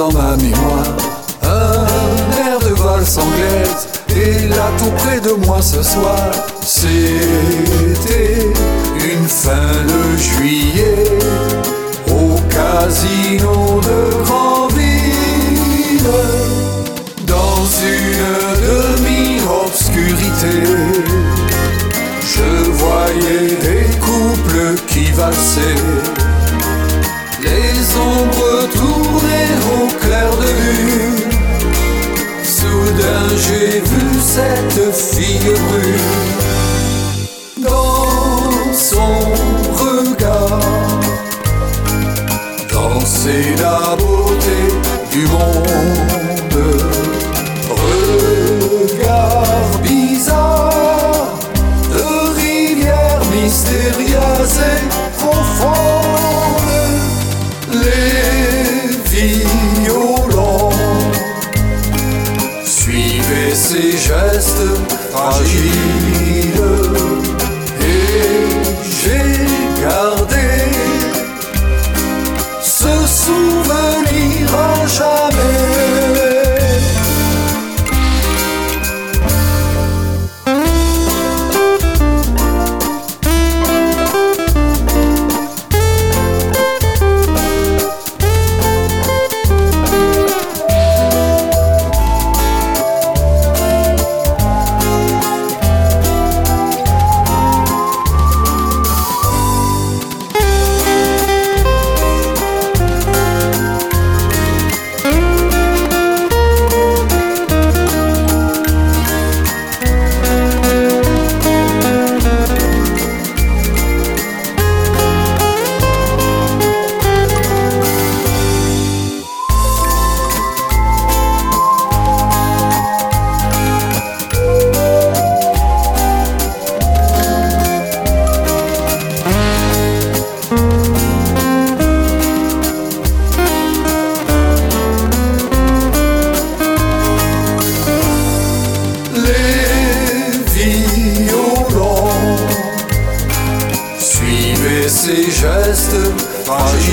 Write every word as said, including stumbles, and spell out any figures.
dans ma mémoire un air de valse anglaise, et là tout près de moi ce soir, c'était une fin de juillet au casino de Granville, dans une demi-obscurité. Je voyais des couples qui valsaient, les ombres tournaient au clair de lune. Soudain j'ai vu cette fille brune, dans son regard danser la beauté du monde. Regard bizarre de rivière mystérieuse et profonde, les violons suivaient ses gestes fragiles, et j'ai gardé ce souvenir à jamais. Ces gestes fragiles,